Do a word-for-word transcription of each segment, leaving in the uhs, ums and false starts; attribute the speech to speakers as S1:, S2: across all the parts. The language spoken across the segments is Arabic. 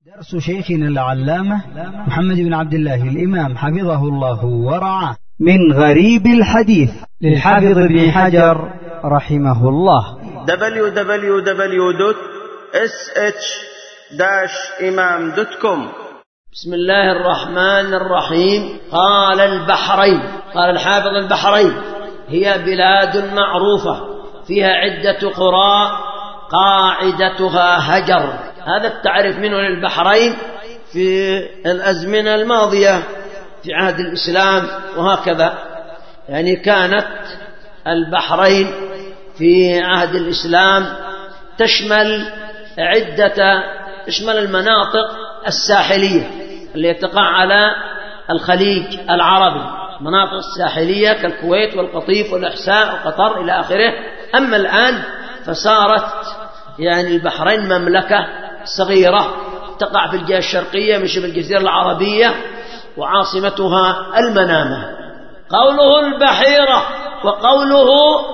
S1: درس شيخنا العلامة محمد بن عبد الله الإمام حفظه الله ورعاه من غريب الحديث للحافظ ابن حجر رحمه الله.
S2: دبليو دبليو دبليو دوت إس إتش داش إمام دوت كوم.
S3: بسم الله الرحمن الرحيم. قال البحرين، قال الحافظ البحرين هي بلاد معروفة فيها عدة قرى قاعدتها هجر. هذا التعريف منه للبحرين في الأزمنة الماضية في عهد الإسلام وهكذا، يعني كانت البحرين في عهد الإسلام تشمل عدة تشمل المناطق الساحلية اللي تقع على الخليج العربي، مناطق الساحلية كالكويت والقطيف والإحساء وقطر إلى آخره. أما الآن فصارت يعني البحرين مملكة صغيرة تقع في الجهة الشرقية من شبه الجزيرة العربية وعاصمتها المنامة. قوله البحيرة وقوله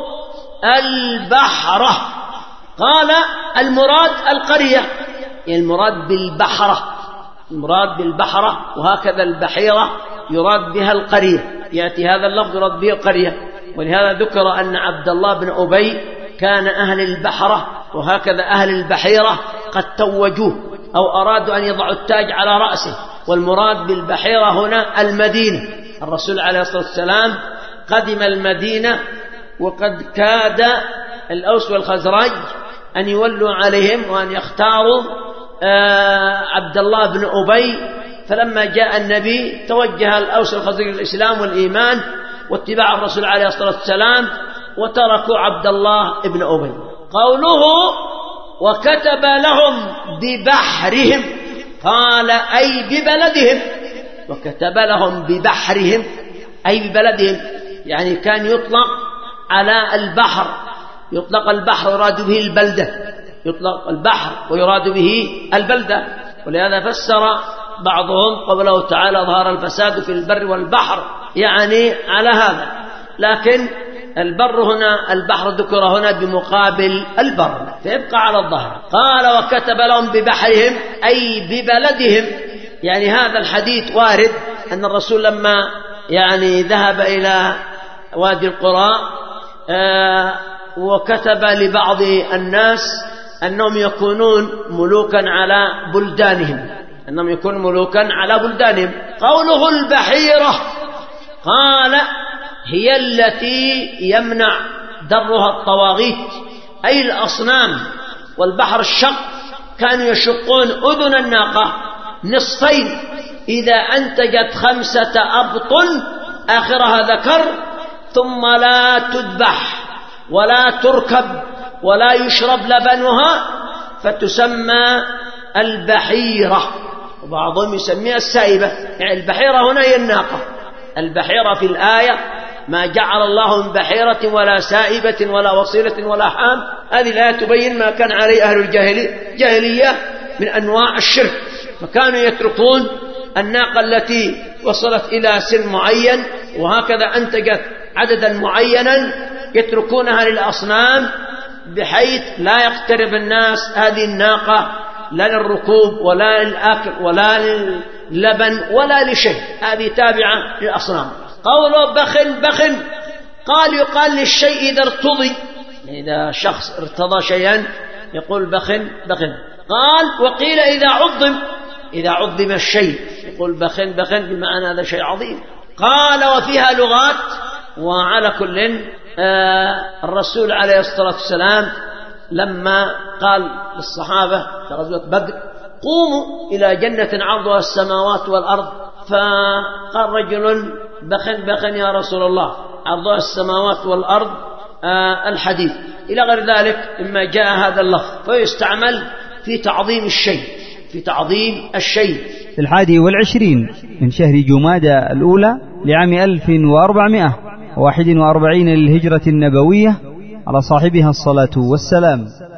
S3: البحرة، قال المراد القرية، يعني المراد بالبحرة، المراد بالبحرة، وهكذا البحيرة يراد بها القرية، يأتي هذا اللفظ يراد به القرية. ولهذا ذكر أن عبد الله بن أبي كان أهل البحرة، وهكذا أهل البحيرة قد توجوه أو أرادوا أن يضعوا التاج على رأسه. والمراد بالبحيرة هنا المدينة. الرسول عليه الصلاة والسلام قدم المدينة وقد كاد الأوس والخزرج أن يولوا عليهم وأن يختاروا عبد الله بن أبي، فلما جاء النبي توجه الأوس والخزرج للإسلام والإيمان واتباع الرسول عليه الصلاة والسلام وتركوا عبد الله بن أبي. قوله وكتب لهم ببحرهم، قال أي ببلدهم، وكتب لهم ببحرهم أي ببلدهم، يعني كان يطلق على البحر، يطلق البحر ويراد به البلدة، يطلق البحر ويراد به البلدة. ولهذا فسر بعضهم قوله تعالى ظهر الفساد في البر والبحر، يعني على هذا. لكن البر هنا البحر ذكر هنا بمقابل البر فيبقى على الظهر. قال وكتب لهم ببحرهم أي ببلدهم، يعني هذا الحديث وارد أن الرسول لما يعني ذهب إلى وادي القرى آه وكتب لبعض الناس أنهم يكونون ملوكا على بلدانهم، أنهم يكونون ملوكا على بلدانهم. قوله البحيرة، قال هي التي يمنع درها الطواغيت أي الأصنام. والبحر الشق كانوا يشقون أذن الناقة نصفين إذا أنتجت خمسة أبطن آخرها ذكر، ثم لا تذبح ولا تركب ولا يشرب لبنها فتسمى البحيرة، وبعضهم يسميها السائبة. يعني البحيرة هنا هي الناقة. البحيرة في الآية ما جعل الله من بحيرة ولا سائبة ولا وصيلة ولا حام. هذه الآية تبين ما كان عليه أهل الجاهلية من أنواع الشرك، فكانوا يتركون الناقة التي وصلت إلى سن معين وهكذا أنتجت عددا معينا يتركونها للأصنام، بحيث لا يقترب الناس هذه الناقة لا للركوب ولا للأكل ولا للبن ولا لشيء، هذه تابعة للأصنام. قوله بخن بخن، قال يقال للشيء إذا ارتضي، إذا شخص ارتضى شيئا يقول بخن بخن. قال وقيل إذا عظم، إذا عظم الشيء يقول بخن بخن بمعنى هذا شيء عظيم. قال وفيها لغات. وعلى كل آه الرسول عليه الصلاة والسلام لما قال للصحابة في غزوة بدر قوموا إلى جنة عرضها السماوات والأرض، فقال رجل بخن بخن يا رسول الله، عرضها السماوات والأرض آه الحديث إلى غير ذلك مما جاء هذا اللفظ، فيستعمل في تعظيم الشيء، في تعظيم الشيء.
S1: في الحادي والعشرين من شهر جمادى الأولى لعام ألف وأربعمائة وواحد وأربعين للهجرة النبوية على صاحبها الصلاة والسلام.